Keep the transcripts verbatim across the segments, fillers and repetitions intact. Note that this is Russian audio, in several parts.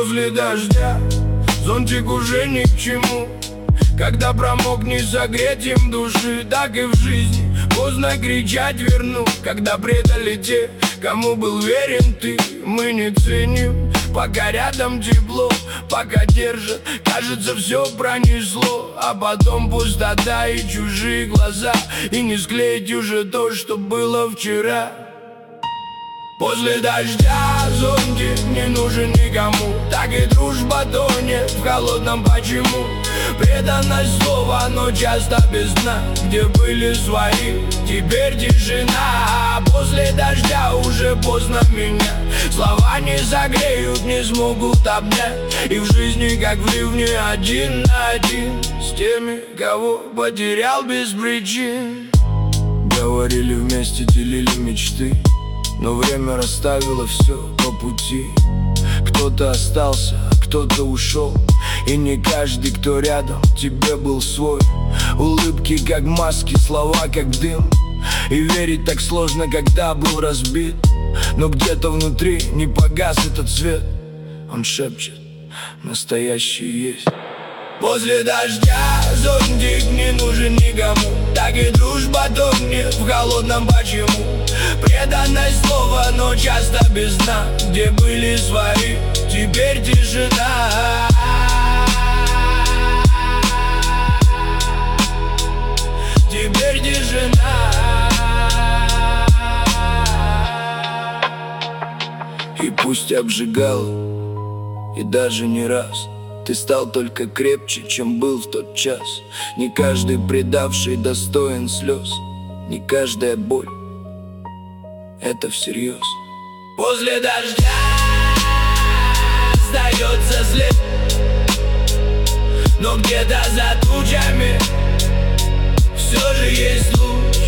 После дождя зонтик уже ни к чему. Когда промок, не согреть им души. Так и в жизни поздно кричать верну. Когда предали те, кому был верен ты, мы не ценим. Пока рядом тепло, пока держат, кажется, все пронесло. А потом пустота и чужие глаза, и не склеить уже то, что было вчера. После дождя зонтик не нужен никому. Так и дружба тонет в холодном почему. Преданность слова, но часто без дна. Где были свои, теперь тишина. После дождя уже поздно меня. Слова не согреют, не смогут обнять. И в жизни, как в ливне, один на один с теми, кого потерял без причин. Говорили вместе, делили мечты, но время расставило все по пути. Кто-то остался, а кто-то ушел, и не каждый, кто рядом, тебе был свой. Улыбки как маски, слова как дым. И верить так сложно, когда был разбит. Но где-то внутри не погас этот свет. Он шепчет: настоящий есть. После дождя зонтик не нужен никому. Так и дружба тонет в холодном почему. Преданность слова, но часто без дна. Где были свои, теперь тишина. Теперь тишина. И пусть обжигал, и даже не раз, ты стал только крепче, чем был в тот час. Не каждый предавший достоин слез. Не каждая боль — это всерьез. После дождя остается след, но где-то за тучами все же есть луч.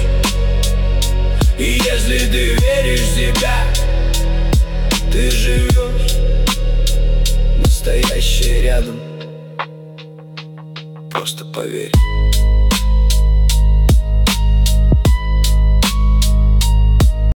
И если ты веришь в себя, ты живешь. Настоящее рядом, просто поверь.